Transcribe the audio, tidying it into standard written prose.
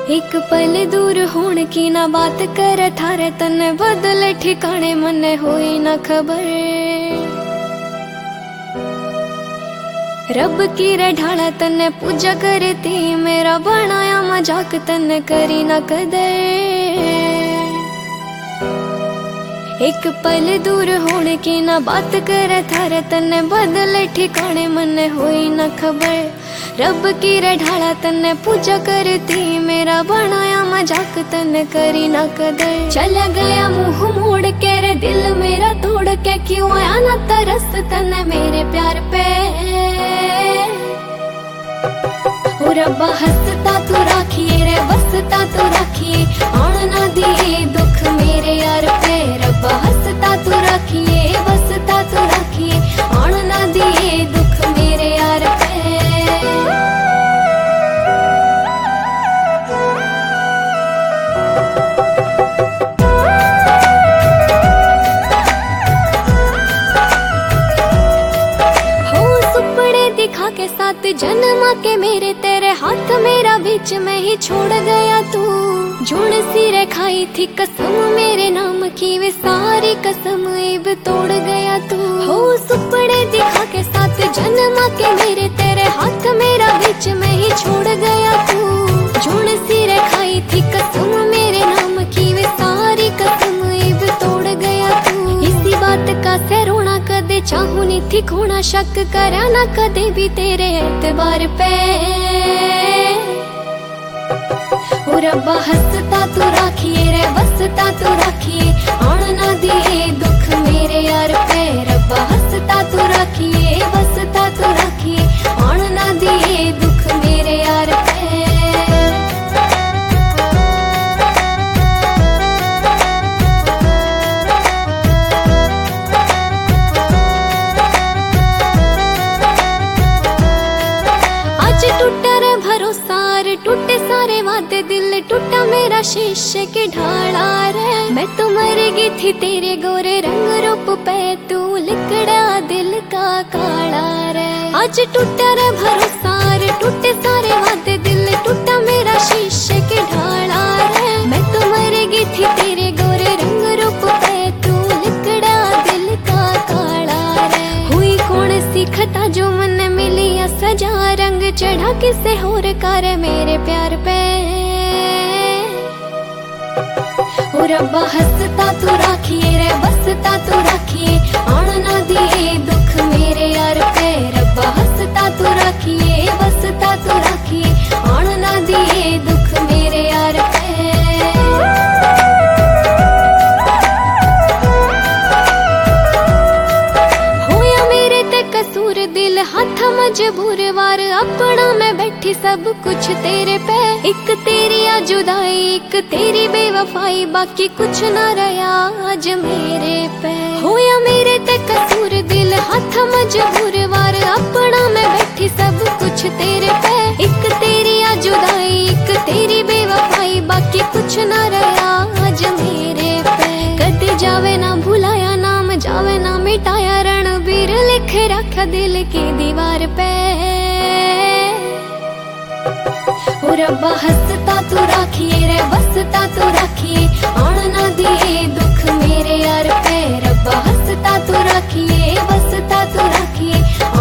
एक पल दूर होने की ना बात कर थारे तन बदल ठिकाने मन होई ना खबर। रब की रे ढाला तन पूजा करती मेरा बनाया मजाक तन करी ना कदर। एक पल दूर होने की ना बात कर थारे तन बदल ठिकाने मन होई ना खबर। रब की रे ढाला तन पूजा करती मेरा बनाया मजाक तन करी ना कदर। चला गया मुंह मोड़ के रे दिल मेरा तोड़ के क्यों आया ना तरस तन मेरे प्यार पे। ओ रब्बा हंसता तू राखिए रे बसता तू राखिए आन ना दिए दुख मेरे यार पे। रब्बा हंसता तू राखिए बसता तू राखिए आन ना दिए दुख मेरे यार पे। दिखा के साथ जन्मा के मेरे तेरे हाथ मेरा बीच में ही छोड़ गया तू। जुड़ सी रे खाई थी कसम मेरे नाम की वे सारी कसम इब तोड़ गया तू। हो सुपने दिखा के साथ जन्मा के मेरे तेरे हाथ मेरा बीच में ही छोड़ गया तू। जुड़ सी रे खाई थी कसम मेरे नाम की वे सारी कसम इब तोड़ गया तू। इसी बात का से रोना कदे चाहूं नहीं थी खोना शक करा ना कदे भी तेरे एतबार पे। ओ रब्बा हंसता तू राखिए रे बसता तू राखिए आन ना दिए दुख मेरे यार पे। रब्बा हंसता तू राखिए बसता तू राखिए आन ना दिए दुख मेरे यार पे। टूटा रे भरोसा रे टूटे सारे वादे दिल टूटा मेरा शीशे के ढाला रे। मैं तो मर गई थी तेरे गोरे रंग रूप पे तू लिकड़ा दिल का काला रे। आज टूटा रे भरोसा रे टूटे सारे वादे दिल टूटा मेरा शीशे के ढाला रे। मैं तो मर गई थी तेरे गोरे रंग रूप पे तू लिकड़ा दिल का काला रे। हुई कौन सी खता जो मन मिली सजा रंग चढ़ा किसे होर कर मेरे प्यार पे। ओ रब्बा हंसता तू राखिए रे बसता तू राखिए आन ना दिए दुख मेरे यार पे। रब्बा हंसता तू राखिए बसता तू राखिए आन ना दिए दुख मेरे यार पे। कसूर दिल हाथ मजबूर वार अपना मैं बैठी सब कुछ तेरे पे। एक तेरी जुदाई एक तेरी बेवफाई बाकी कुछ ना रहा आज मेरे पे। होया मेरे ते कसूर दिल हाथ मजबूर वार अपना मैं बैठी सब कुछ तेरे पे। एक तेरी जुदाई एक तेरी बेवफाई बाकी कुछ ना रहा आज मेरे पे। कद जावे ना भुलाया नाम जावे ना मिटाया रणबीर लिख रखा दिल की दीवार पे। ओ रब्बा हंसता तू राखिए रे बसता तू राखिए आन ना दिए दुख मेरे यार पे। रब्बा हंसता तू राखिए बसता तू राखिए